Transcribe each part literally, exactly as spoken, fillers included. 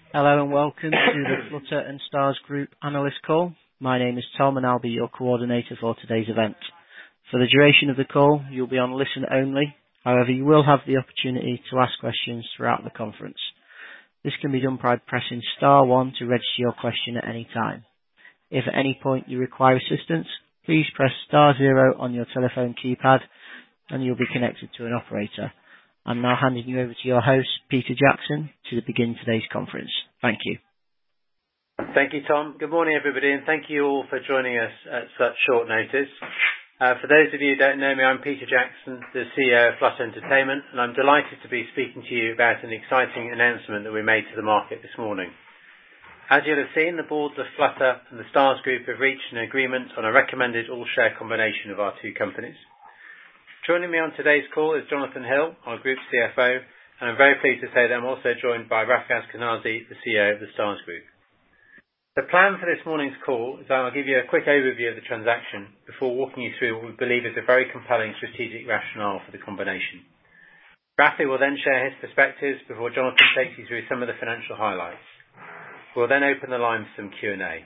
Hello and welcome to the Flutter and Stars Group analyst call. My name is Tom and I'll be your coordinator for today's event. For the duration of the call, you'll be on listen only. However, you will have the opportunity to ask questions throughout the conference. This can be done by pressing star one to register your question at any time. If at any point you require assistance, please press star zero on your telephone keypad and you'll be connected to an operator. I'm now handing you over to your host, Peter Jackson, to begin today's conference. Thank you. Thank you, Tom. Good morning, everybody, and thank you all for joining us at such short notice. Uh, for those of you who don't know me, I'm Peter Jackson, the C E O of Flutter Entertainment, and I'm delighted to be speaking to you about an exciting announcement that we made to the market this morning. As you'll have seen, the boards of Flutter and the Stars Group have reached an agreement on a recommended all-share combination of our two companies. Joining me on today's call is Jonathan Hill, our Group C F O, and I'm very pleased to say that I'm also joined by Rafi Ashkenazi, the C E O of the Stars Group. The plan for this morning's call is that I'll give you a quick overview of the transaction before walking you through what we believe is a very compelling strategic rationale for the combination. Rafi will then share his perspectives before Jonathan takes you through some of the financial highlights. We'll then open the line for some Q and A.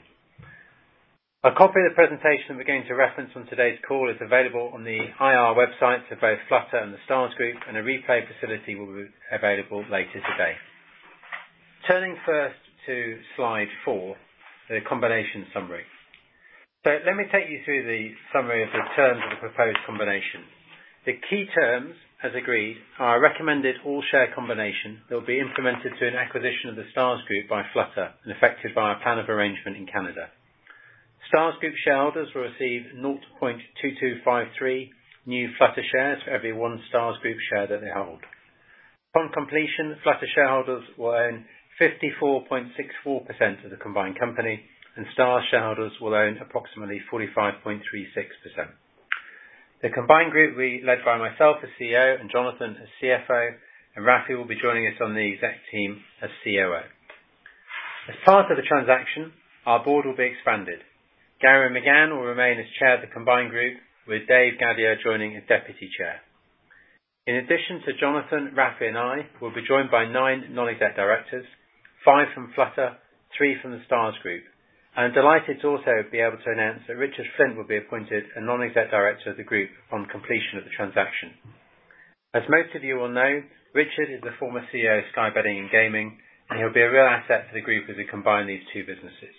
A copy of the presentation we're going to reference on today's call is available on the I R websites of both Flutter and the Stars Group, and a replay facility will be available later today. Turning first to slide four, the combination summary. So let me take you through the summary of the terms of the proposed combination. The key terms, as agreed, are a recommended all-share combination that will be implemented to an acquisition of the Stars Group by Flutter and effected by a plan of arrangement in Canada. Stars Group shareholders will receive zero point two two five three new Flutter shares for every one Stars Group share that they hold. Upon completion, Flutter shareholders will own fifty-four point six four percent of the combined company, and Stars shareholders will own approximately forty-five point three six percent. The combined group will be led by myself as C E O and Jonathan as C F O, and Rafi will be joining us on the exec team as C O O. As part of the transaction, our board will be expanded. Gary McGann will remain as chair of the combined group, with Dave Gadio joining as deputy chair. In addition to Jonathan, Rafi and I, we'll be joined by nine non-exec directors, five from Flutter, three from the Stars Group. And I'm delighted to also be able to announce that Richard Flint will be appointed a non-exec director of the group upon completion of the transaction. As most of you will know, Richard is the former C E O of Sky Betting and Gaming, and he'll be a real asset to the group as we combine these two businesses.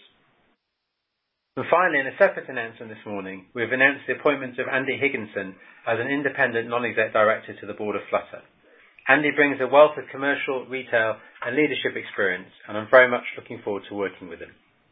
And finally, in a separate announcement this morning, we have announced the appointment of Andy Higginson as an independent non-exec director to the board of Flutter. Andy brings a wealth of commercial, retail and leadership experience, and I'm very much looking forward to working with him.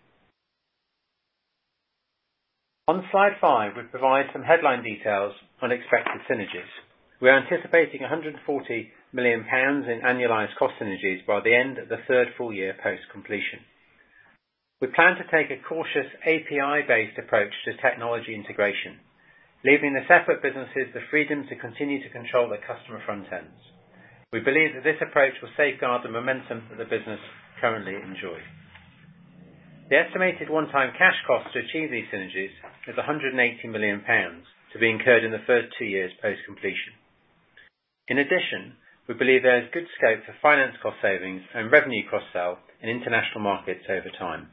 On slide five, we provide some headline details on expected synergies. We are anticipating one hundred forty million pounds in annualised cost synergies by the end of the third full year post-completion. We plan to take a cautious A P I-based approach to technology integration, leaving the separate businesses the freedom to continue to control their customer front ends. We believe that this approach will safeguard the momentum that the business currently enjoys. The estimated one-time cash cost to achieve these synergies is one hundred eighty million pounds to be incurred in the first two years post-completion. In addition, we believe there is good scope for finance cost savings and revenue cross-sell in international markets over time.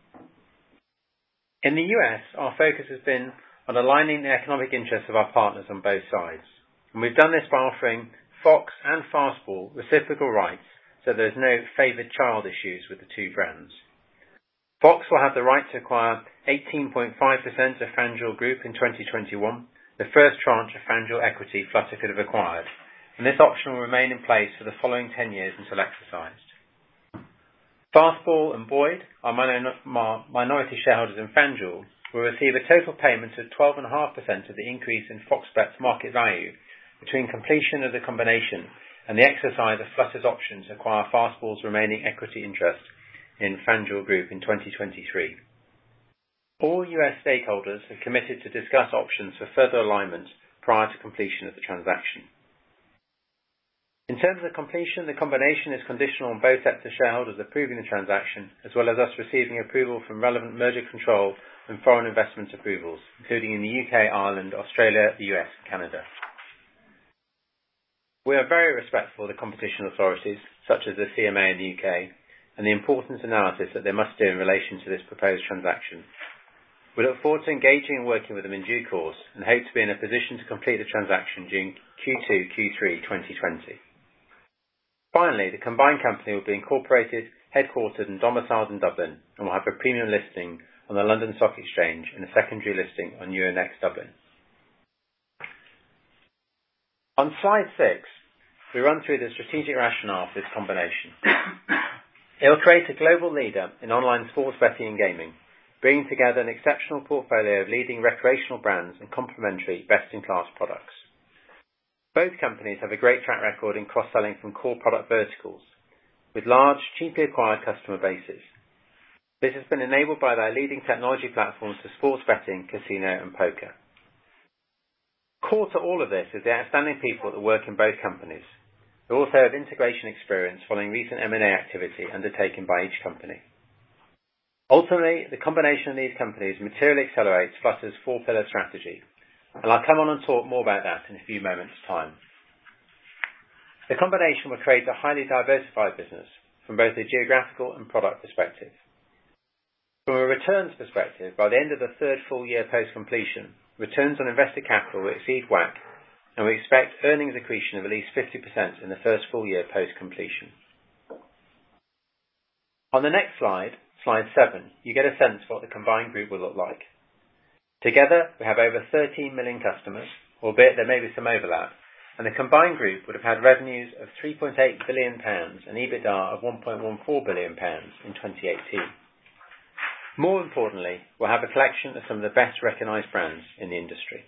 In the U S, our focus has been on aligning the economic interests of our partners on both sides, and we've done this by offering Fox and Fastball reciprocal rights so there is no favoured child issues with the two brands. Fox will have the right to acquire eighteen point five percent of FanDuel Group in twenty twenty-one, the first tranche of FanDuel equity Flutter could have acquired, and this option will remain in place for the following ten years until exercised. Fastball and Boyd, our minority shareholders in FanDuel, will receive a total payment of twelve point five percent of the increase in Fox Bet's market value between completion of the combination and the exercise of Flutter's option to acquire Fastball's remaining equity interest in FanDuel Group in twenty twenty-three. All U S stakeholders have committed to discuss options for further alignment prior to completion of the transaction. In terms of completion, the combination is conditional on both sets of shareholders approving the transaction, as well as us receiving approval from relevant merger control and foreign investment approvals, including in the U K, Ireland, Australia, the U S and Canada. We are very respectful of the competition authorities, such as the C M A in the U K, and the important analysis that they must do in relation to this proposed transaction. We look forward to engaging and working with them in due course and hope to be in a position to complete the transaction during Q two, Q three twenty twenty. Finally, the combined company will be incorporated, headquartered and domiciled in Dublin and will have a premium listing on the London Stock Exchange and a secondary listing on Euronext Dublin. On slide six, we run through the strategic rationale for this combination. It will create a global leader in online sports betting and gaming, bringing together an exceptional portfolio of leading recreational brands and complementary best-in-class products. Both companies have a great track record in cross-selling from core product verticals, with large, cheaply acquired customer bases. This has been enabled by their leading technology platforms for sports betting, casino and poker. Core to all of this is the outstanding people that work in both companies, who also have integration experience following recent M and A activity undertaken by each company. Ultimately, the combination of these companies materially accelerates Flutter's four-pillar strategy, and I'll come on and talk more about that in a few moments' time. The combination will create a highly diversified business from both a geographical and product perspective. From a returns perspective, by the end of the third full year post-completion, returns on invested capital will exceed W A C, and we expect earnings accretion of at least fifty percent in the first full year post-completion. On the next slide, slide seven, you get a sense of what the combined group will look like. Together, we have over thirteen million customers, albeit there may be some overlap, and the combined group would have had revenues of three point eight billion pounds and EBITDA of one point one four billion pounds in twenty eighteen. More importantly, we'll have a collection of some of the best recognised brands in the industry.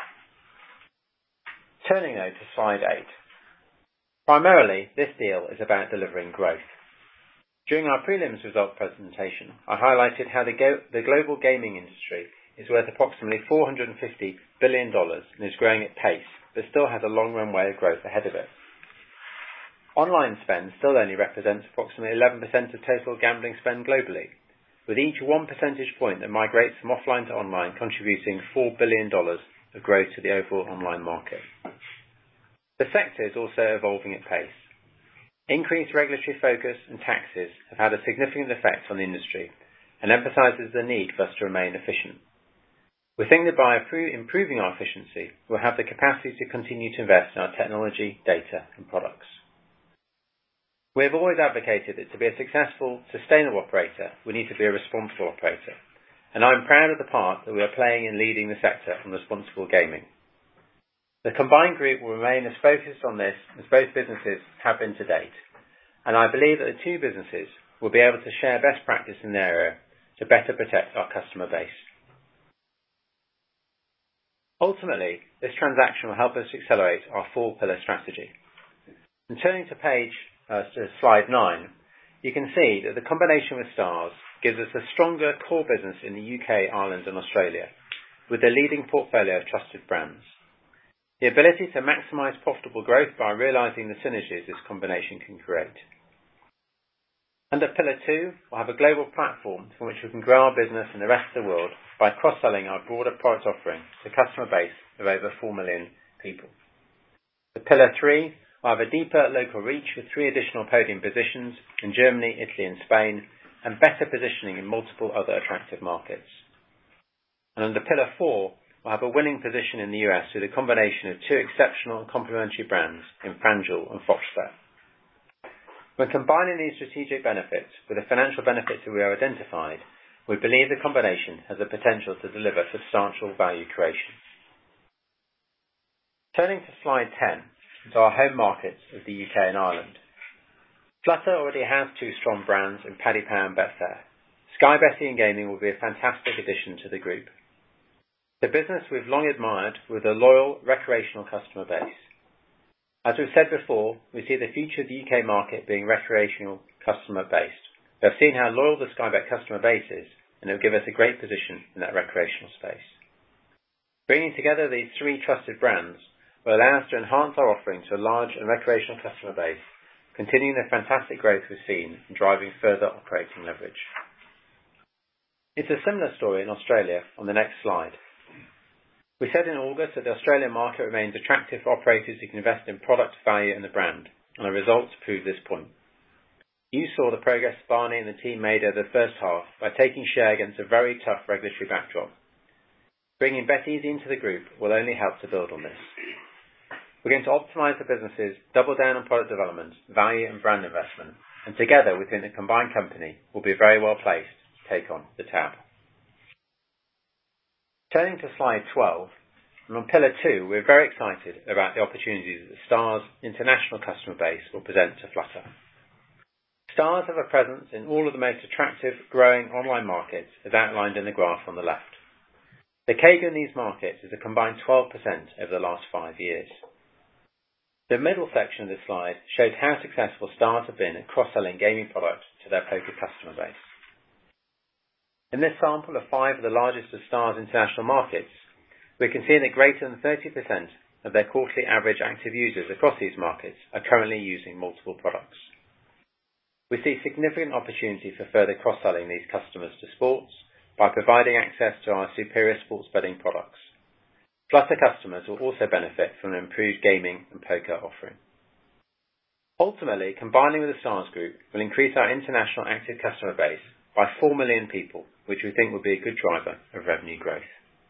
Turning now to slide eight. Primarily, this deal is about delivering growth. During our prelims result presentation, I highlighted how the, go- the global gaming industry is worth approximately four hundred fifty billion dollars and is growing at pace, but still has a long runway of growth ahead of it. Online spend still only represents approximately eleven percent of total gambling spend globally, with each one percentage point that migrates from offline to online contributing four billion dollars of growth to the overall online market. The sector is also evolving at pace. Increased regulatory focus and taxes have had a significant effect on the industry and emphasises the need for us to remain efficient. We think that by improving our efficiency, we'll have the capacity to continue to invest in our technology, data and products. We have always advocated that to be a successful, sustainable operator, we need to be a responsible operator, and I'm proud of the part that we are playing in leading the sector on responsible gaming. The combined group will remain as focused on this as both businesses have been to date, and I believe that the two businesses will be able to share best practice in their area to better protect our customer base. Ultimately, this transaction will help us accelerate our four-pillar strategy. And turning to page, uh, to slide nine, you can see that the combination with Stars gives us a stronger core business in the U K, Ireland and Australia, with a leading portfolio of trusted brands. The ability to maximise profitable growth by realising the synergies this combination can create. Under Pillar two, we'll have a global platform from which we can grow our business in the rest of the world by cross-selling our broader product offering to a customer base of over four million people. For Pillar three, we'll have a deeper local reach with three additional podium positions in Germany, Italy and Spain, and better positioning in multiple other attractive markets. And under Pillar four, we'll have a winning position in the U S with a combination of two exceptional and complementary brands in FanDuel and Fox Bet. When combining these strategic benefits with the financial benefits that we have identified, we believe the combination has the potential to deliver substantial value creation. Turning to slide ten, to our home markets of the U K and Ireland. Flutter already has two strong brands in Paddy Power and Betfair. Sky Betting and Gaming will be a fantastic addition to the group. The business we've long admired with a loyal recreational customer base. As we've said before, we see the future of the U K market being recreational customer based. We have seen how loyal the Sky Bet customer base is, and it will give us a great position in that recreational space. Bringing together these three trusted brands will allow us to enhance our offering to a large and recreational customer base, continuing the fantastic growth we've seen and driving further operating leverage. It's a similar story in Australia on the next slide. We said in August that the Australian market remains attractive for operators who can invest in product, value and the brand, and the results prove this point. You saw the progress Barney and the team made over the first half by taking share against a very tough regulatory backdrop. Bringing BetEasy into the group will only help to build on this. We're going to optimise the businesses, double down on product development, value and brand investment, and together within the combined company we'll be very well placed to take on the tab. Turning to slide twelve, and on pillar two, we're very excited about the opportunities that Star's international customer base will present to Flutter. Stars have a presence in all of the most attractive, growing online markets as outlined in the graph on the left. The C A G R in these markets is a combined twelve percent over the last five years. The middle section of this slide shows how successful Stars have been at cross-selling gaming products to their poker customer base. In this sample of five of the largest of Stars international markets, we can see that greater than thirty percent of their quarterly average active users across these markets are currently using multiple products. We see significant opportunity for further cross-selling these customers to sports by providing access to our superior sports betting products. Flutter customers will also benefit from an improved gaming and poker offering. Ultimately, combining with the Stars Group will increase our international active customer base by four million people, which we think will be a good driver of revenue growth.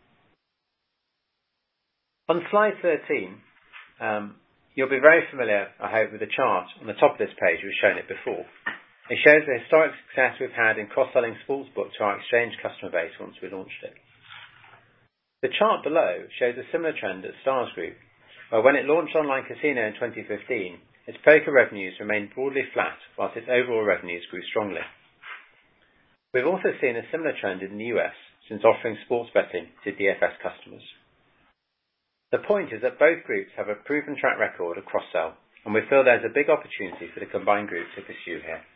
On slide thirteen, um, you'll be very familiar, I hope, with the chart on the top of this page. We've shown it before. It shows the historic success we've had in cross-selling sportsbook to our exchange customer base once we launched it. The chart below shows a similar trend at Stars Group, where when it launched online casino in twenty fifteen, its poker revenues remained broadly flat whilst its overall revenues grew strongly. We've also seen a similar trend in the U S since offering sports betting to D F S customers. The point is that both groups have a proven track record of cross-sell, and we feel there's a big opportunity for the combined group to pursue here.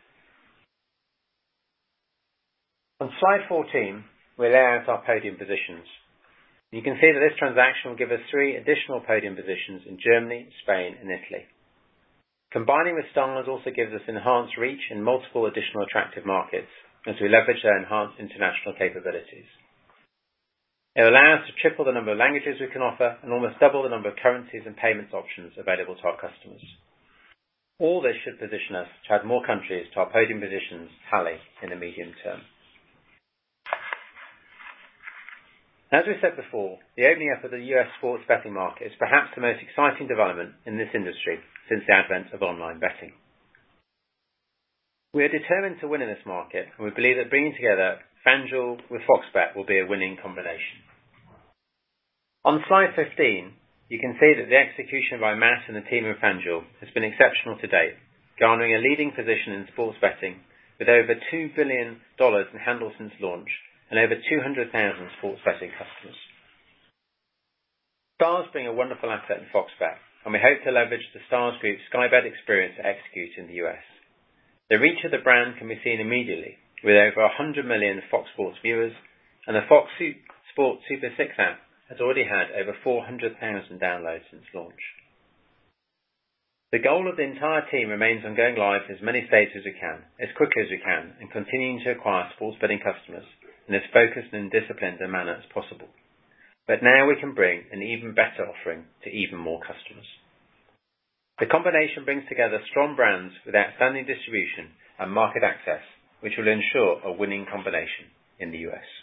On slide fourteen, we lay out our podium positions. You can see that this transaction will give us three additional podium positions in Germany, Spain and Italy. Combining with Stars also gives us enhanced reach in multiple additional attractive markets as we leverage their enhanced international capabilities. It will allow us to triple the number of languages we can offer and almost double the number of currencies and payments options available to our customers. All this should position us to add more countries to our podium positions tally in the medium term. As we said before, the opening up of the U S sports betting market is perhaps the most exciting development in this industry since the advent of online betting. We are determined to win in this market, and we believe that bringing together FanDuel with Foxbet will be a winning combination. On slide fifteen, you can see that the execution by Matt and the team of FanDuel has been exceptional to date, garnering a leading position in sports betting with over two billion dollars in handle since launch and over two hundred thousand sports betting customers. Stars bring a wonderful asset in Foxbet, and we hope to leverage the Stars Group Sky Bet experience to execute in the U S. The reach of the brand can be seen immediately, with over one hundred million Fox Sports viewers, and the Fox Sports Super six app has already had over four hundred thousand downloads since launch. The goal of the entire team remains on going live in as many states as we can, as quickly as we can, and continuing to acquire sports betting customers in as focused and disciplined a manner as possible. But now we can bring an even better offering to even more customers. The combination brings together strong brands with outstanding distribution and market access, which will ensure a winning combination in the U S.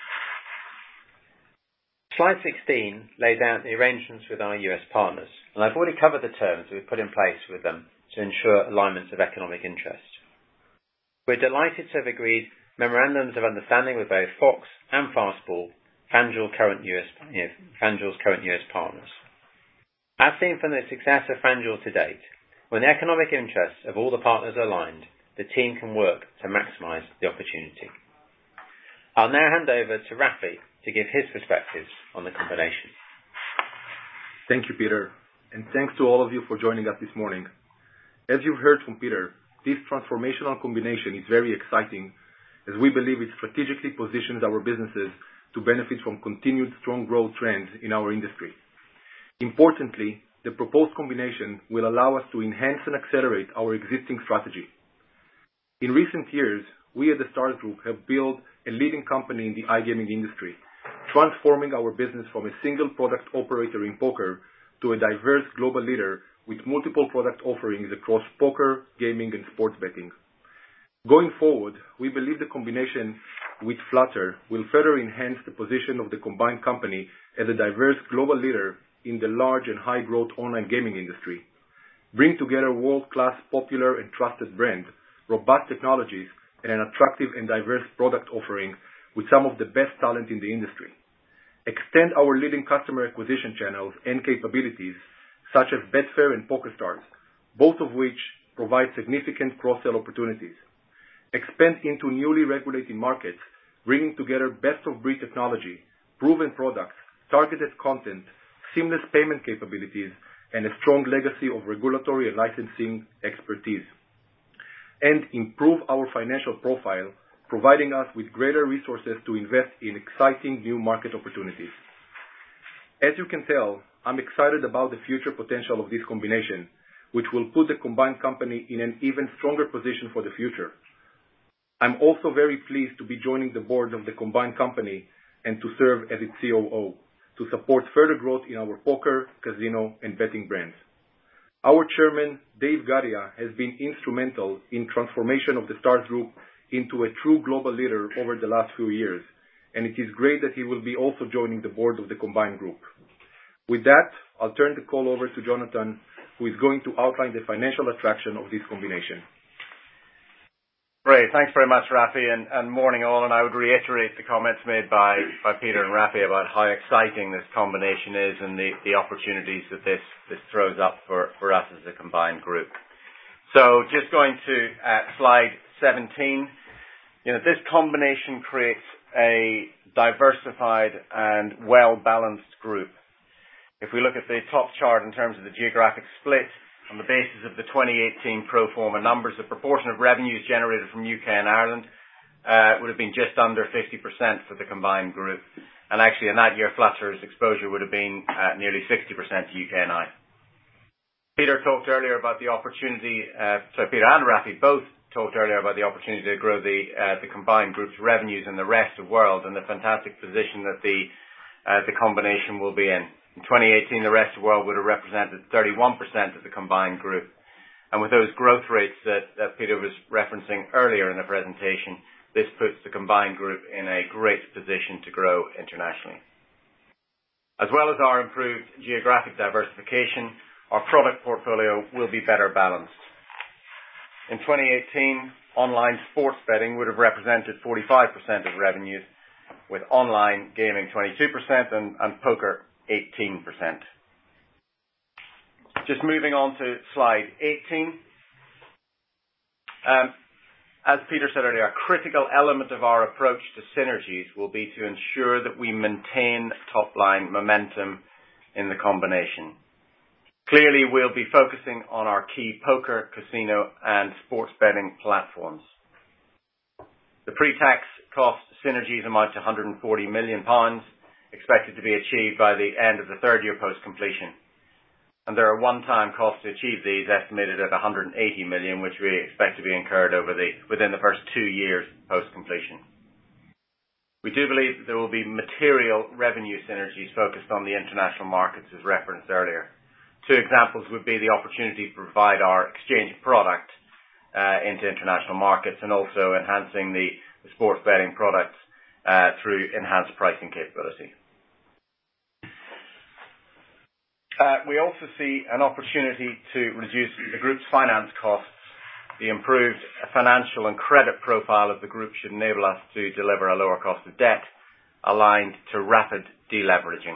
Slide sixteen lays out the arrangements with our U S partners, and I've already covered the terms we've put in place with them to ensure alignment of economic interest. We're delighted to have agreed memorandums of understanding with both Fox and Fastball, FanDuel's current U S, you know, FanDuel's current U S partners. As seen from the success of FanDuel to date, when the economic interests of all the partners are aligned, the team can work to maximise the opportunity. I'll now hand over to Rafi to give his perspectives on the combination. Thank you, Peter, and thanks to all of you for joining us this morning. As you've heard from Peter, this transformational combination is very exciting, as we believe it strategically positions our businesses to benefit from continued strong growth trends in our industry. Importantly, the proposed combination will allow us to enhance and accelerate our existing strategy. In recent years, we at the Stars Group have built a leading company in the iGaming industry, transforming our business from a single product operator in poker to a diverse global leader with multiple product offerings across poker, gaming, and sports betting. Going forward, we believe the combination with Flutter will further enhance the position of the combined company as a diverse global leader in the large and high-growth online gaming industry, bring together world-class, popular, and trusted brands, robust technologies, and an attractive and diverse product offering with some of the best talent in the industry. Extend our leading customer acquisition channels and capabilities, such as Betfair and PokerStars, both of which provide significant cross-sell opportunities. Expand into newly regulated markets, bringing together best-of-breed technology, proven products, targeted content, seamless payment capabilities, and a strong legacy of regulatory and licensing expertise. And improve our financial profile, providing us with greater resources to invest in exciting new market opportunities. As you can tell, I'm excited about the future potential of this combination, which will put the combined company in an even stronger position for the future. I'm also very pleased to be joining the board of the combined company and to serve as its C O O, to support further growth in our poker, casino, and betting brands. Our chairman, Dave Gadia, has been instrumental in transformation of the Stars Group into a true global leader over the last few years, and it is great that he will be also joining the board of the combined group. With that, I'll turn the call over to Jonathan, who is going to outline the financial attraction of this combination. Great. Thanks very much, Rafi, and, and morning all. And I would reiterate the comments made by, by Peter and Rafi about how exciting this combination is and the, the opportunities that this, this throws up for, for us as a combined group. So just going to uh, slide seventeen, you know, this combination creates a diversified and well-balanced group. If we look at the top chart in terms of the geographic split, on the basis of the twenty eighteen pro forma numbers, the proportion of revenues generated from U K and Ireland uh, would have been just under fifty percent for the combined group. And actually, in that year, Flutter's exposure would have been uh, nearly sixty percent to U K and I. Peter talked earlier about the opportunity, uh, sorry, Peter and Rafi both talked earlier about the opportunity to grow the uh, the combined group's revenues in the rest of the world and the fantastic position that the uh, the combination will be in. In twenty eighteen, the rest of the world would have represented thirty-one percent of the combined group. And with those growth rates that, that Peter was referencing earlier in the presentation, this puts the combined group in a great position to grow internationally. As well as our improved geographic diversification, our product portfolio will be better balanced. In twenty eighteen, online sports betting would have represented forty-five percent of revenues, with online gaming twenty-two percent and, and poker eighteen percent. Just moving on to slide eighteen. Um, as Peter said earlier, a critical element of our approach to synergies will be to ensure that we maintain top-line momentum in the combination. Clearly, we'll be focusing on our key poker, casino, and sports betting platforms. The pre-tax cost synergies amount to one hundred forty million pounds, expected to be achieved by the end of the third year post-completion. And there are one-time costs to achieve these estimated at one hundred eighty million, which we expect to be incurred over the within the first two years post-completion. We do believe that there will be material revenue synergies focused on the international markets as referenced earlier. Two examples would be the opportunity to provide our exchange product uh, into international markets and also enhancing the, the sports betting products uh, through enhanced pricing capability. Uh, we also see an opportunity to reduce the group's finance costs. The improved financial and credit profile of the group should enable us to deliver a lower cost of debt aligned to rapid deleveraging.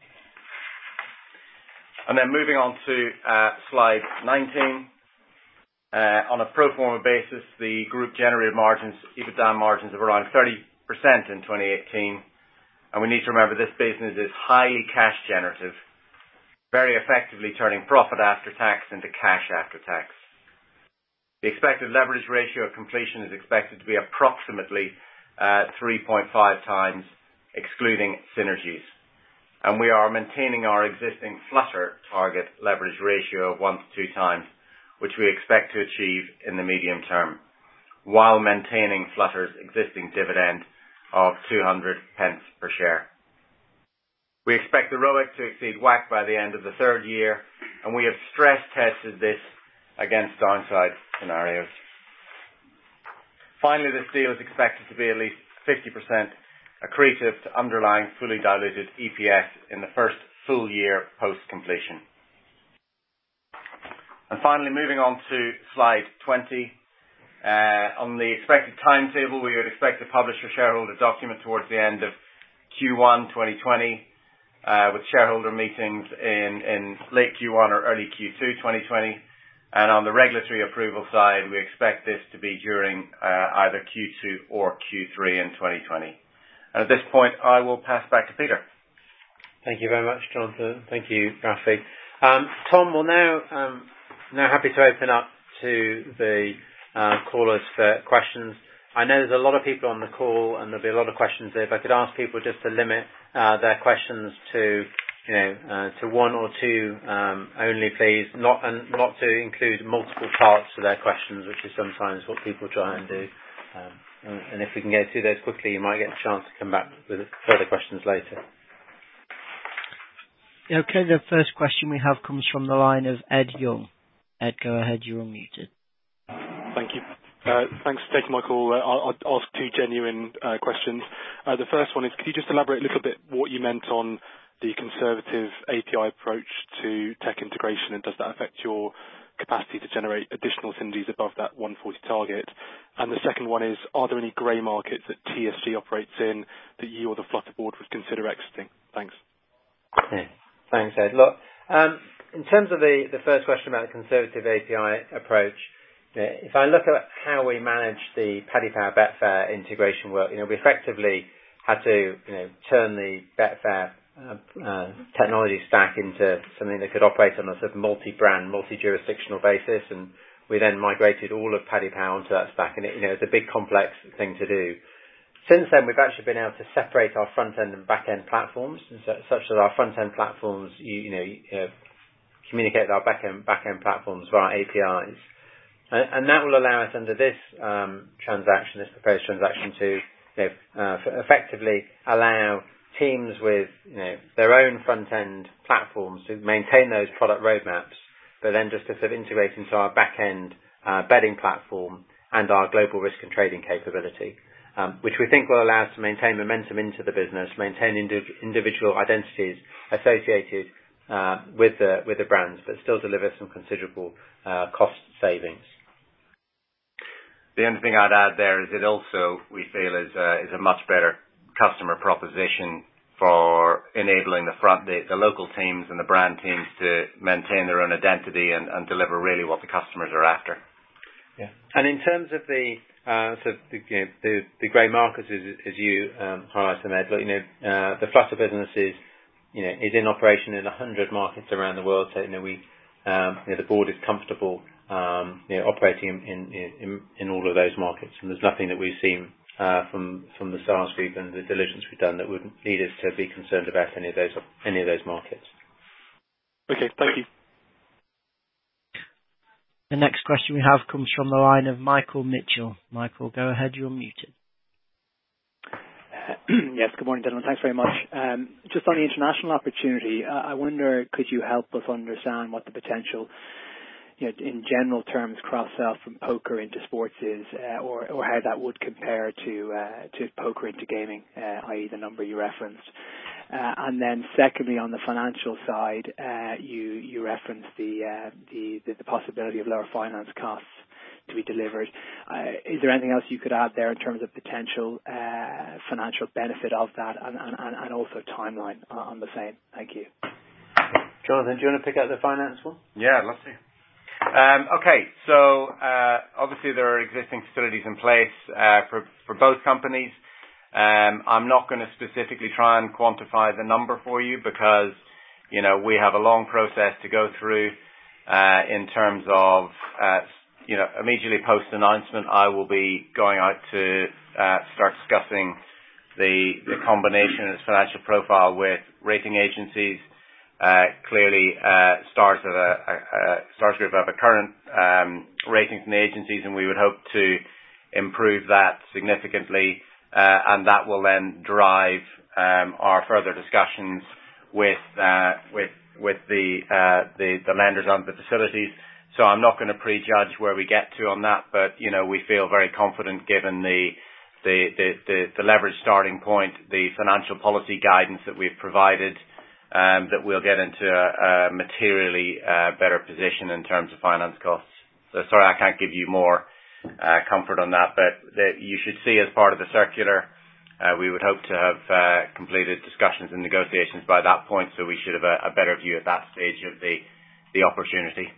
And then moving on to uh, slide nineteen. Uh, on a pro forma basis, the group generated margins, EBITDA margins of around thirty percent in twenty eighteen. And we need to remember this business is highly cash generative, very effectively turning profit after tax into cash after tax. The expected leverage ratio at completion is expected to be approximately uh, three point five times, excluding synergies. And we are maintaining our existing Flutter target leverage ratio of one to two times, which we expect to achieve in the medium term, while maintaining Flutter's existing dividend of two hundred pence per share. We expect the ROIC to exceed W A C C by the end of the third year, and we have stress tested this against downside scenarios. Finally, this deal is expected to be at least fifty percent accretive to underlying fully diluted E P S in the first full year post-completion. And finally, moving on to slide twenty. Uh, on the expected timetable, we would expect to publish a shareholder document towards the end of Q one twenty twenty, uh, with shareholder meetings in, in late Q one or early Q two twenty twenty. And on the regulatory approval side, we expect this to be during uh, either Q two or Q three in twenty twenty. And at this point, I will pass back to Peter. Thank you very much, Jonathan. Thank you, Rafi. Um, Tom, we're now, um, now happy to open up to the uh, callers for questions. I know there's a lot of people on the call and there'll be a lot of questions there. If I could ask people just to limit uh, their questions to you know, uh, to one or two um, only, please, not and not to include multiple parts to their questions, which is sometimes what people try and do. Um, and, and if we can get through those quickly, you might get a chance to come back with further questions later. Okay, the first question we have comes from the line of Ed Young. Ed, go ahead, you're unmuted. Thank you. Uh, thanks for taking my call. Uh, I'll, I'll ask two genuine uh, questions. Uh, the first one is, could you just elaborate a little bit what you meant on the conservative A P I approach to tech integration, and does that affect your capacity to generate additional synergies above that one forty target? And the second one is, are there any grey markets that T S G operates in that you or the Flutter board would consider exiting? Thanks. Yeah. Thanks, Ed. Look, um, in terms of the, the first question about the conservative A P I approach, yeah, if I look at how we manage the Paddy Power Betfair integration work, you know, we effectively had to, you know, turn the Betfair Uh, uh, technology stack into something that could operate on a sort of multi-brand, multi-jurisdictional basis, and we then migrated all of Paddy Power onto that stack, and it, you know, it's a big complex thing to do. Since then, we've actually been able to separate our front-end and back-end platforms, so, such that our front-end platforms, you, you know, you, uh, communicate with our back-end back-end platforms via A P Is, and, and that will allow us under this um, transaction, this proposed transaction, to you know, uh, effectively allow teams with you know their own front-end platforms to maintain those product roadmaps, but then just to sort of integrate into our back-end uh, betting platform and our global risk and trading capability, um, which we think will allow us to maintain momentum into the business, maintain indi- individual identities associated uh, with the with the brands, but still deliver some considerable uh, cost savings. The only thing I'd add there is it also, we feel, is uh, is a much better customer proposition for enabling the front, the, the local teams and the brand teams to maintain their own identity and, and deliver really what the customers are after. Yeah. And in terms of the uh, so the, you know, the, the grey markets, as, as you um, highlighted, Ed, look, you know, uh, the Flutter business is, you know, is in operation in a hundred markets around the world. So you know, we, um, you know, the board is comfortable, um, you know, operating in, in in in all of those markets, and there's nothing that we've seen Uh, from from the SARS group and the diligence we've done that would lead us to be concerned about any of those any of those markets. Okay, thank you. The next question we have comes from the line of Michael Mitchell. Michael, go ahead, you're muted. Uh, yes, good morning, gentlemen. Thanks very much. Um, just on the international opportunity, uh, I wonder, could you help us understand what the potential, you know, in general terms, cross-sell from poker into sports is, uh, or, or how that would compare to uh, to poker into gaming, uh, that is the number you referenced. Uh, and then secondly, on the financial side, uh, you you referenced the, uh, the, the the possibility of lower finance costs to be delivered. Uh, is there anything else you could add there in terms of potential uh, financial benefit of that, and, and, and also timeline on the same? Thank you. Jonathan, do you want to pick up the finance one? Yeah, let's see. Um, okay, so uh, obviously there are existing facilities in place uh, for, for both companies. Um, I'm not going to specifically try and quantify the number for you because, you know, we have a long process to go through uh, in terms of, uh, you know, immediately post-announcement, I will be going out to uh, start discussing the, the combination of its financial profile with rating agencies. Uh, clearly, uh, Stars have a, a, a Stars Group have a current um, rating from the agencies, and we would hope to improve that significantly, uh, and that will then drive um, our further discussions with uh, with with the, uh, the the lenders on the facilities. So I'm not going to prejudge where we get to on that, but, you know, we feel very confident given the, the, the, the, the leverage starting point, the financial policy guidance that we've provided, um, that we'll get into a, a materially uh, better position in terms of finance costs. So sorry, I can't give you more uh, comfort on that, but the, you should see as part of the circular, uh, we would hope to have uh, completed discussions and negotiations by that point, so we should have a, a better view at that stage of the, the opportunity.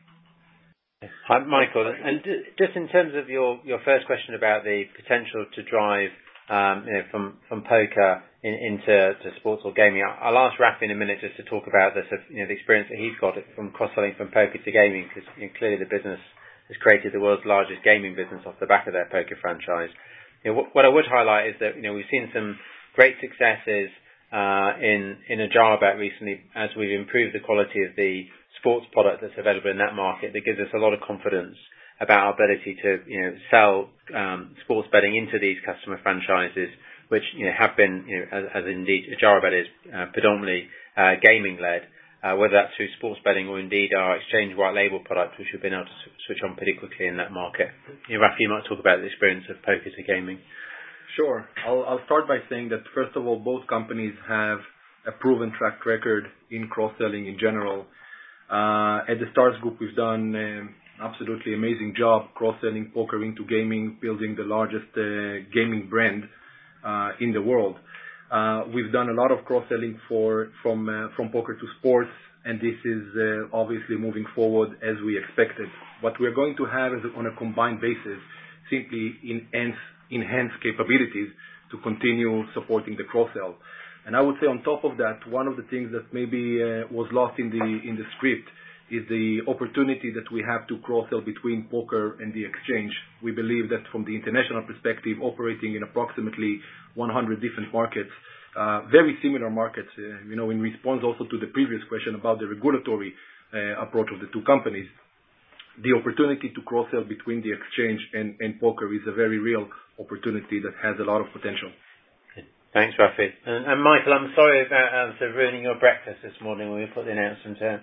Hi, Michael. And just in terms of your, your first question about the potential to drive um, you know, from, from poker in, into to sports or gaming, I'll ask Rafi in a minute just to talk about this, you know, the experience that he's got from cross-selling from poker to gaming, because you know, clearly the business has created the world's largest gaming business off the back of their poker franchise. You know, what, what I would highlight is that you know we've seen some great successes uh, in in Adjarabet recently as we've improved the quality of the sports product that's available in that market. That gives us a lot of confidence about our ability to, you know, sell um, sports betting into these customer franchises, which you know have been, you know, as, as indeed Adjarabet is uh, predominantly uh, gaming led, uh, whether that's through sports betting or indeed our exchange white label product, which we've been able to s- switch on pretty quickly in that market. You know, Rafi, you might talk about the experience of poker to gaming. Sure. I'll, I'll start by saying that first of all, both companies have a proven track record in cross-selling in general. Uh, at the Stars Group, we've done an um, absolutely amazing job cross-selling poker into gaming, building the largest uh, gaming brand uh, in the world. Uh, we've done a lot of cross-selling for from uh, from poker to sports, and this is uh, obviously moving forward as we expected. What we're going to have is on a combined basis, simply enhance enhance capabilities to continue supporting the cross-sell. And I would say on top of that, one of the things that maybe uh, was lost in the in the script is the opportunity that we have to cross-sell between poker and the exchange. We believe that from the international perspective, operating in approximately one hundred different markets, uh, very similar markets, uh, you know, in response also to the previous question about the regulatory uh, approach of the two companies, the opportunity to cross-sell between the exchange and, and poker is a very real opportunity that has a lot of potential. Thanks, Rafi. And, and Michael, I'm sorry about um, sort of ruining your breakfast this morning when we put the announcement out.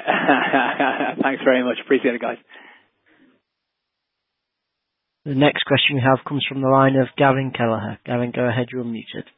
Thanks very much. Appreciate it, guys. The next question we have comes from the line of Gavin Kelleher. Gavin, go ahead. You're unmuted.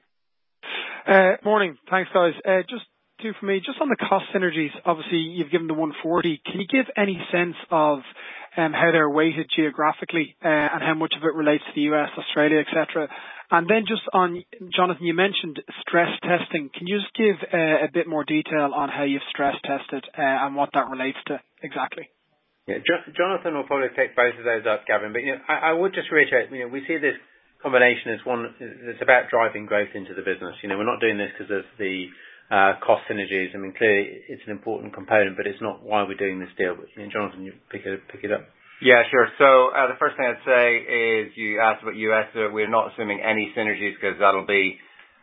Uh, morning. Thanks, guys. Uh, just two for me. Just on the cost synergies, obviously you've given the one forty. Can you give any sense of um, how they're weighted geographically uh, and how much of it relates to the U S, Australia, et cetera? And then just on, Jonathan, you mentioned stress testing. Can you just give uh, a bit more detail on how you've stress tested uh, and what that relates to exactly? Yeah, jo- Jonathan will probably pick both of those up, Gavin. But you know, I, I would just reiterate, you know, we see this combination as one that's about driving growth into the business. You know, we're not doing this because of the uh, cost synergies. I mean, clearly it's an important component, but it's not why we're doing this deal. But you know, Jonathan, you pick it pick it up. Yeah, sure. So uh, the first thing I'd say is you asked about U S. Uh, we're not assuming any synergies because that'll be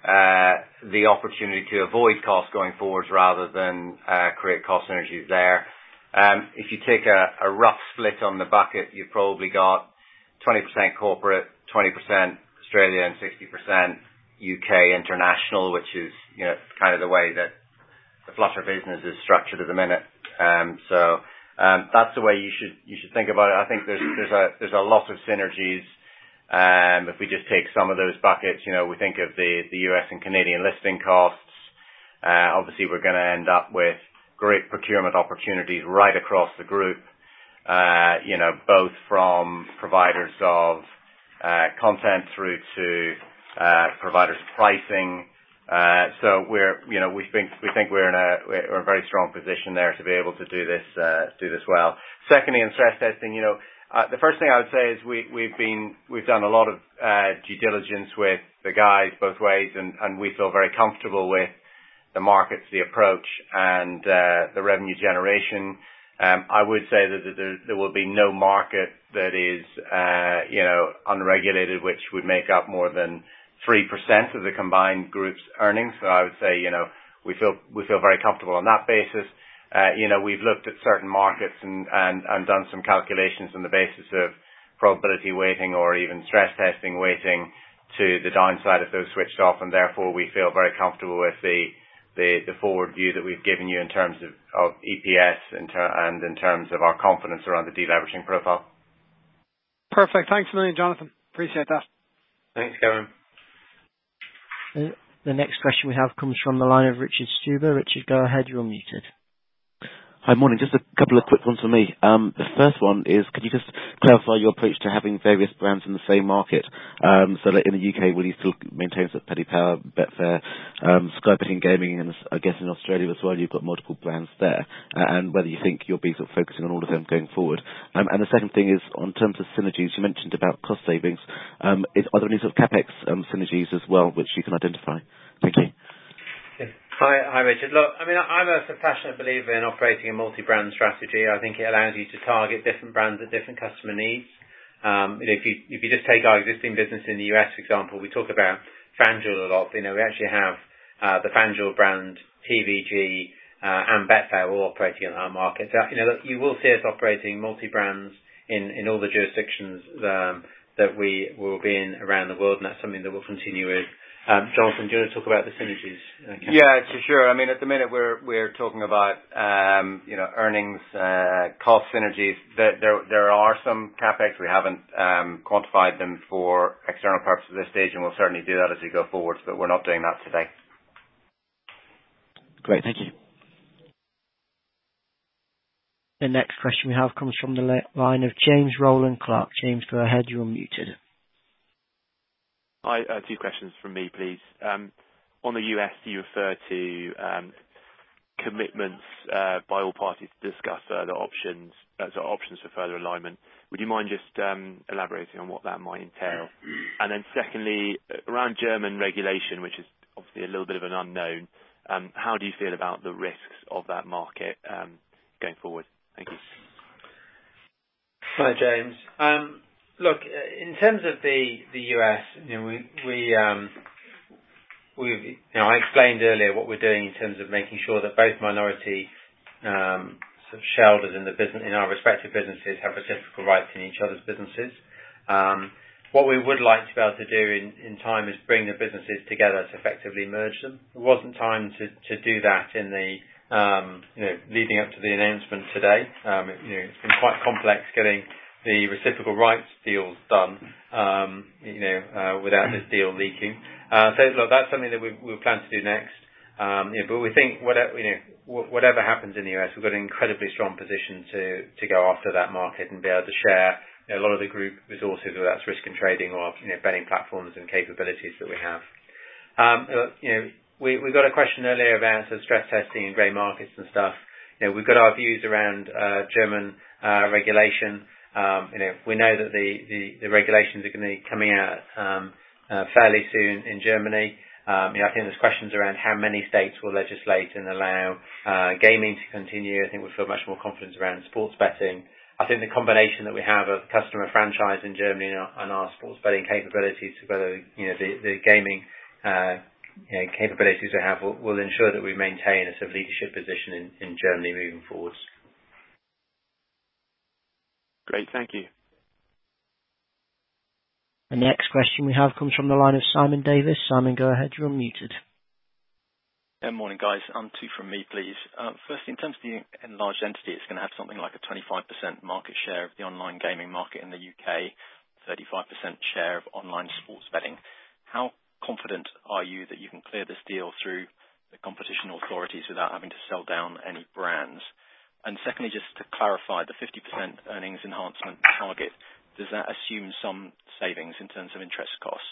uh, the opportunity to avoid costs going forwards rather than uh, create cost synergies there. Um, if you take a, a rough split on the bucket, you've probably got twenty percent corporate, twenty percent Australia, and sixty percent U K international, which is, you know, kind of the way that the Flutter business is structured at the minute. Um, so. Um, that's the way you should you should think about it. I think there's there's a there's a lot of synergies. Um, if we just take some of those buckets, you know, we think of the the U S and Canadian listing costs. Uh, obviously, we're going to end up with great procurement opportunities right across the group. Uh, you know, both from providers of uh, content through to uh, providers of pricing. Uh, so we're, you know, we think, we think we're in a, we're in a very strong position there to be able to do this, uh, do this well. Secondly, in stress testing, you know, uh, the first thing I would say is we, we've been, we've done a lot of, uh, due diligence with the guys both ways, and, and we feel very comfortable with the markets, the approach, and, uh, the revenue generation. Um, I would say that there, there will be no market that is, uh, you know, unregulated, which would make up more than three percent of the combined group's earnings. So I would say, you know, we feel we feel very comfortable on that basis. Uh, you know, we've looked at certain markets and, and, and done some calculations on the basis of probability weighting or even stress testing weighting to the downside if those switched off, and therefore we feel very comfortable with the the, the forward view that we've given you in terms of, of E P S and, ter- and in terms of our confidence around the deleveraging profile. Perfect. Thanks a million, Jonathan. Appreciate that. Thanks, Kevin. The, the next question we have comes from the line of Richard Stuber. Richard, go ahead. You're unmuted. Hi, morning. Just a couple of quick ones for me. Um, the first one is, could you just clarify your approach to having various brands in the same market? Um, so that in the U K, will you still maintain sort of Paddy Power, Betfair, um, Sky Betting Gaming, and I guess in Australia as well, you've got multiple brands there, uh, and whether you think you'll be sort of focusing on all of them going forward. Um, and the second thing is, on terms of synergies, you mentioned about cost savings. Um, is, are there any sort of CapEx um, synergies as well which you can identify? Thank you. Hi, hi, Richard. Look, I mean, I'm a passionate believer in operating a multi-brand strategy. I think it allows you to target different brands at different customer needs. Um, you know, if you if you just take our existing business in the U S, for example, we talk about FanDuel a lot. You know, we actually have uh, the FanDuel brand, T V G, uh, and Betfair all operating in our market. So, you know, look, you will see us operating multi-brands in in all the jurisdictions um, that we will be in around the world, and that's something that we'll continue with. Um, Jonathan, do you want to talk about the synergies? Okay. Yeah, sure. I mean, at the minute we're we're talking about um, you know earnings, uh, cost synergies. There, there there are some capex. We haven't um, quantified them for external purposes at this stage, and we'll certainly do that as we go forward. But we're not doing that today. Great, thank you. The next question we have comes from the line of James Rowland Clark. James, go ahead. You're unmuted. Hi, uh, two questions from me, please. Um, on the U S, you refer to um, commitments uh, by all parties to discuss further options, uh, so options for further alignment. Would you mind just um, elaborating on what that might entail? And then secondly, around German regulation, which is obviously a little bit of an unknown, um, how do you feel about the risks of that market um, going forward? Thank you. Hi, James. Um, Look, in terms of the, the U S, you know, we, we, um, we've, you know, I explained earlier what we're doing in terms of making sure that both minority, um, sort of shareholders in the business, in our respective businesses have reciprocal rights in each other's businesses. Um, what we would like to be able to do in, in time is bring the businesses together to effectively merge them. It wasn't time to, to do that in the, um, you know, leading up to the announcement today. Um, it, you know, it's been quite complex getting the reciprocal rights deals done, um, you know, uh, without this deal leaking. Uh, so look, that's something that we we'll plan to do next. Um, you know, but we think whatever, you know, w- whatever happens in the U S, we've got an incredibly strong position to, to go after that market and be able to share, you know, a lot of the group resources, whether that's risk and trading or, you know, betting platforms and capabilities that we have. Um, you know, we, we got a question earlier about sort of stress testing and grey markets and stuff. You know, we've got our views around, uh, German, uh, regulation. Um, you know, we know that the, the, the regulations are going to be coming out um, uh, fairly soon in Germany. Um, you know, I think there's questions around how many states will legislate and allow uh, gaming to continue. I think we feel much more confidence around sports betting. I think the combination that we have of customer franchise in Germany and our, and our sports betting capabilities, together, you know, the, the gaming uh, you know, capabilities we have will, will ensure that we maintain a sort of leadership position in, in Germany moving forwards. Great, thank you. The next question we have comes from the line of Simon Davis. Simon, go ahead. You're unmuted. Yeah, morning, guys. Um, two from me, please. Uh, first, in terms of the enlarged entity, it's going to have something like a twenty-five percent market share of the online gaming market in the U K, thirty-five percent share of online sports betting. How confident are you that you can clear this deal through the competition authorities without having to sell down any brands? And secondly, just to clarify, the fifty percent earnings enhancement target, does that assume some savings in terms of interest costs?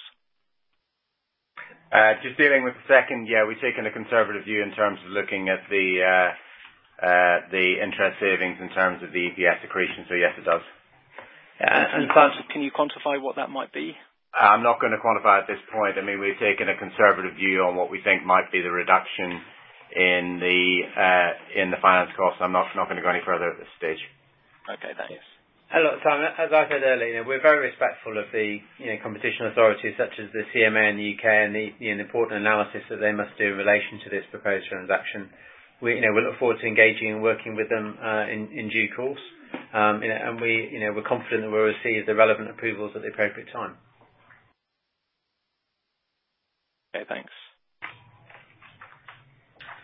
Uh, just dealing with the second, yeah, we've taken a conservative view in terms of looking at the uh, uh, the interest savings in terms of the E P S accretion, so yes, it does. Yeah, and, and can, can you quantify what that might be? I'm not going to quantify at this point. I mean, we've taken a conservative view on what we think might be the reduction in the uh, in the finance costs. I'm not not going to go any further at this stage. Okay, thanks. Hello, Simon. As I said earlier, you know, we're very respectful of the you know competition authorities such as the C M A in the U K and the, you know, the important analysis that they must do in relation to this proposed transaction. We you know we look forward to engaging and working with them uh, in in due course, um, you know, and we you know we're confident that we'll receive the relevant approvals at the appropriate time. Okay, thanks.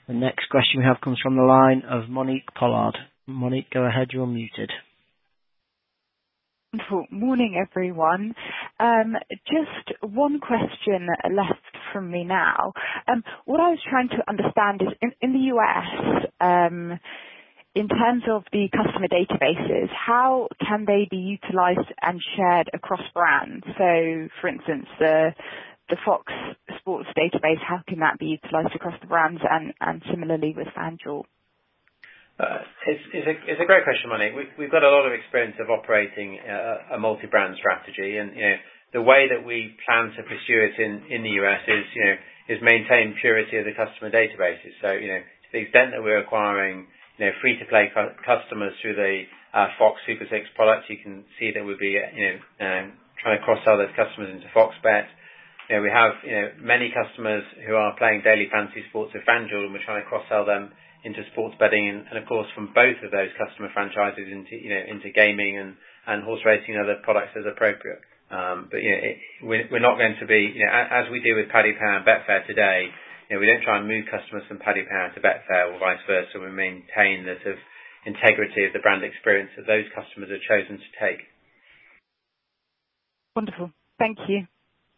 The next question we have comes from the line of Monique Pollard. Monique, go ahead. You're muted. Morning, everyone. Um, just one question left from me now. Um, what I was trying to understand is in, in the U S, um, in terms of the customer databases, how can they be utilized and shared across brands? So, for instance, the the Fox Sports database, how can that be utilized across the brands, and, and similarly with FanDuel? Uh, it's, it's, a, it's a great question, Monique. We, we've got a lot of experience of operating a, a multi-brand strategy, and you know, the way that we plan to pursue it in, in the U S is, you know, is maintain purity of the customer databases. So, you know, to the extent that we're acquiring, you know, free-to-play cu- customers through the uh, Fox Super Six product, you can see that we'll be, you know, um, trying to cross-sell those customers into Fox Bet. You know, we have, you know, many customers who are playing daily fantasy sports with FanDuel, and we're trying to cross-sell them into sports betting, and, and of course from both of those customer franchises into, you know, into gaming and, and horse racing and other products as appropriate. Um, but you know, it, we're, we're not going to be, you know, as we do with Paddy Power and Betfair today. You know, we don't try and move customers from Paddy Power to Betfair or vice versa. We maintain the sort of integrity of the brand experience that those customers have chosen to take. Wonderful. Thank you.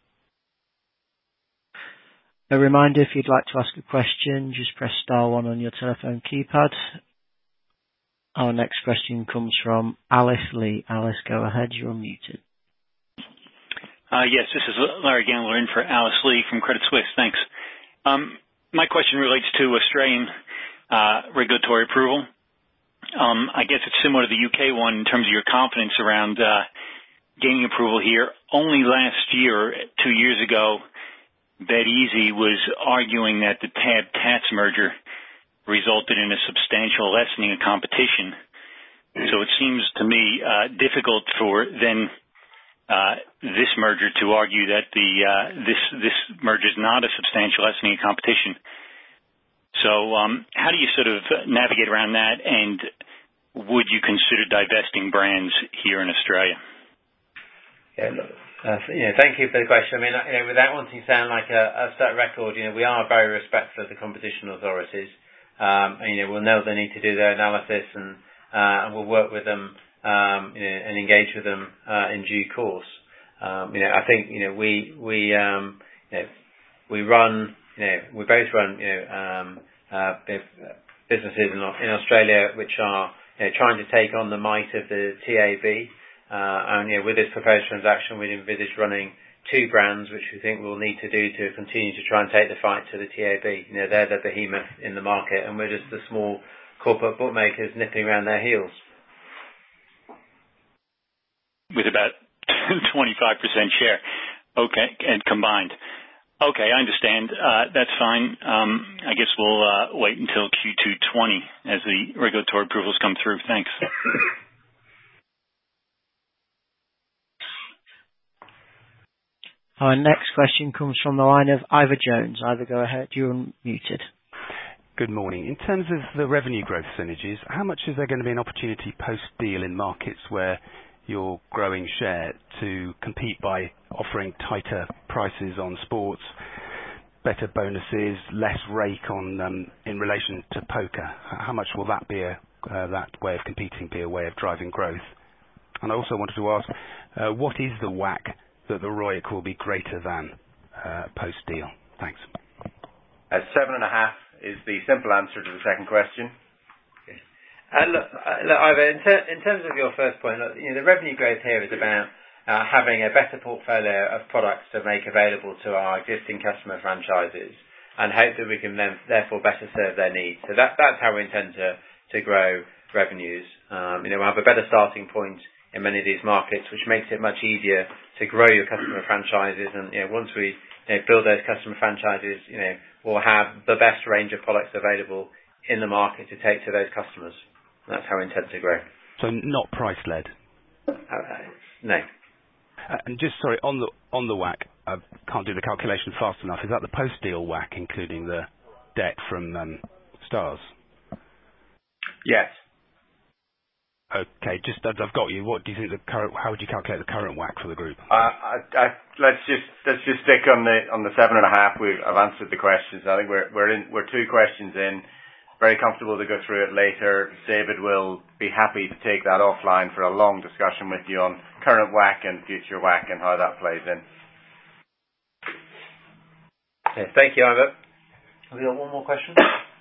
A reminder, if you'd like to ask a question, just press star one on your telephone keypad. Our next question comes from Alice Lee. Alice, go ahead. You're muted. Uh, yes, this is Larry Gandler in for Alice Lee from Credit Suisse. Thanks. Um, my question relates to Australian uh, regulatory approval. Um, I guess it's similar to the U K one in terms of your confidence around uh, gaining approval here. Only last year, two years ago, BetEasy was arguing that the Tab Tats merger resulted in a substantial lessening of competition. So it seems to me uh, difficult for then uh, this merger to argue that the uh, this this merger is not a substantial lessening of competition. So um, how do you sort of navigate around that, and would you consider divesting brands here in Australia? Yeah, look. Uh, you know, thank you for the question. I mean, you know, without wanting to sound like a, a set record, you know, we are very respectful of the competition authorities. Um, and, you know, we'll know they need to do their analysis, and, uh, and we'll work with them, um, you know, and engage with them uh, in due course. Um, you know, I think, you know, we we um, you know, we run, you know, we both run, you know, um, uh, businesses in, in Australia which are, you know, trying to take on the might of the T A B. Uh, and, you know, with this proposed transaction, we'd envisage running two brands, which we think we'll need to do to continue to try and take the fight to the T A B. You know, they're the behemoth in the market, and we're just the small corporate bookmakers nipping around their heels. With about twenty-five percent share. Okay, and combined. Okay, I understand. Uh, that's fine. Um, I guess we'll uh, wait until Q two twenty as the regulatory approvals come through. Thanks. Our next question comes from the line of Ivor Jones. Ivor, go ahead. You're unmuted. Good morning. In terms of the revenue growth synergies, how much is there going to be an opportunity post-deal in markets where you're growing share to compete by offering tighter prices on sports, better bonuses, less rake on um, in relation to poker? How much will that be a, uh, that way of competing be a way of driving growth? And I also wanted to ask, uh, what is the W A C that the R O I C will be greater than uh, post-deal? Thanks. Uh, seven and a half is the simple answer to the second question. Okay. Uh, look, uh, look, Ivor, in, ter- in terms of your first point, look, you know, the revenue growth here is about uh, having a better portfolio of products to make available to our existing customer franchises, and hope that we can then therefore better serve their needs. So that, that's how we intend to, to grow revenues. Um, you know, we'll have a better starting point in many of these markets, which makes it much easier to grow your customer franchises. And, you know, once we, you know, build those customer franchises, you know, we'll have the best range of products available in the market to take to those customers. That's how we intend to grow. So not price-led? Uh, no. Uh, and just, sorry, on the on the W A C, I can't do the calculation fast enough. Is that the post-deal W A C, including the debt from um, Stars? Yes. Okay, just as I've got you, what do you think the current? How would you calculate the current W A C C for the group? Uh, I, I, let's just let's just stick on the on the seven and a half. We've I've answered the questions. I think we're we're in we're two questions in. Very comfortable to go through it later. David will be happy to take that offline for a long discussion with you on current W A C C and future W A C C and how that plays in. Okay, thank you, Ivor. Have we got one more question?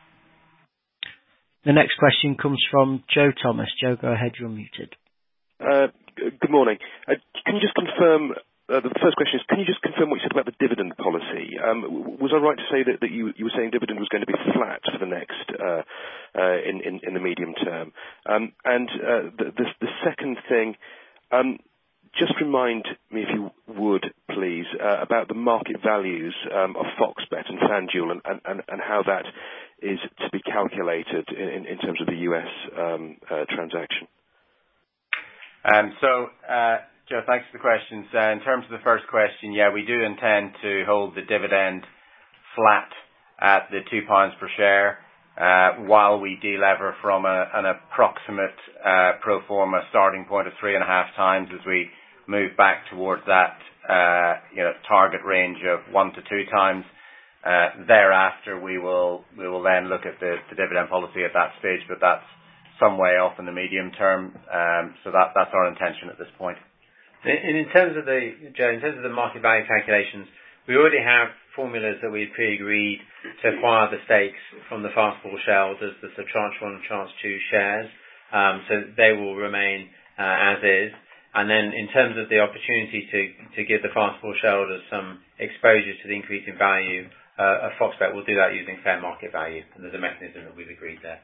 The next question comes from Joe Thomas. Joe, go ahead, you're muted. Uh, good morning. Uh, can you just confirm, uh, the first question is, can you just confirm what you said about the dividend policy? Um, was I right to say that, that you, you were saying dividend was going to be flat for the next, uh, uh, in, in, in the medium term? Um, and uh, the, the, the second thing, um, just remind me, if you would, please, uh, about the market values um, of Foxbet and FanDuel and, and, and how that is to be calculated in, in terms of the U S um, uh, transaction. Um, so, uh, Joe, thanks for the questions. Uh, in terms of the first question, yeah, we do intend to hold the dividend flat at the two pounds per share uh, while we delever from a, an approximate uh, pro forma starting point of three and a half times as we move back towards that uh, you know target range of one to two times. Uh, thereafter, we will we will then look at the, the dividend policy at that stage, but that's some way off in the medium term. Um, so that that's our intention at this point. In, in terms of the Joe, in terms of the market value calculations, we already have formulas that we've pre-agreed to acquire the stakes from the Fastball shareholders, the tranche one and tranche two shares. Um, so they will remain uh, as is. And then in terms of the opportunity to, to give the Fastball shareholders some exposure to the increase in value uh, of Foxbet, we'll do that using fair market value. And there's a mechanism that we've agreed there.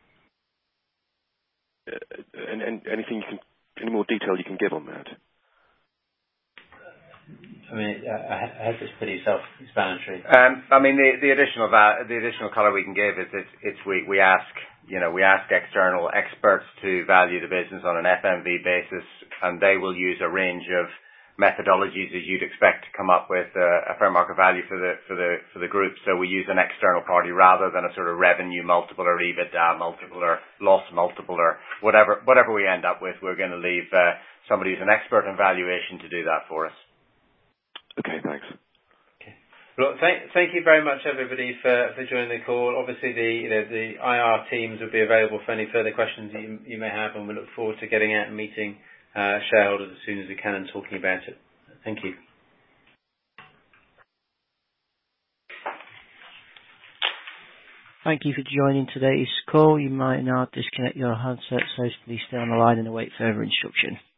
Uh, and, and anything you can, any more detail you can give on that? I mean, I hope it's pretty self-explanatory. Um, I mean, the, the additional va- the additional colour we can give is it's, it's we, we ask you know we ask external experts to value the business on an F M V basis, and they will use a range of methodologies as you'd expect to come up with a, a fair market value for the for the for the group. So we use an external party rather than a sort of revenue multiple or EBITDA multiple or loss multiple or whatever whatever we end up with. We're going to leave uh, somebody who's an expert in valuation to do that for us. Okay, thanks. Okay. Well, thank, thank you very much, everybody, for, for joining the call. Obviously, the you know the I R teams will be available for any further questions you, you may have, and we look forward to getting out and meeting uh, shareholders as soon as we can and talking about it. Thank you. Thank you for joining today's call. You might now disconnect your handset, so please stay on the line and await further instruction.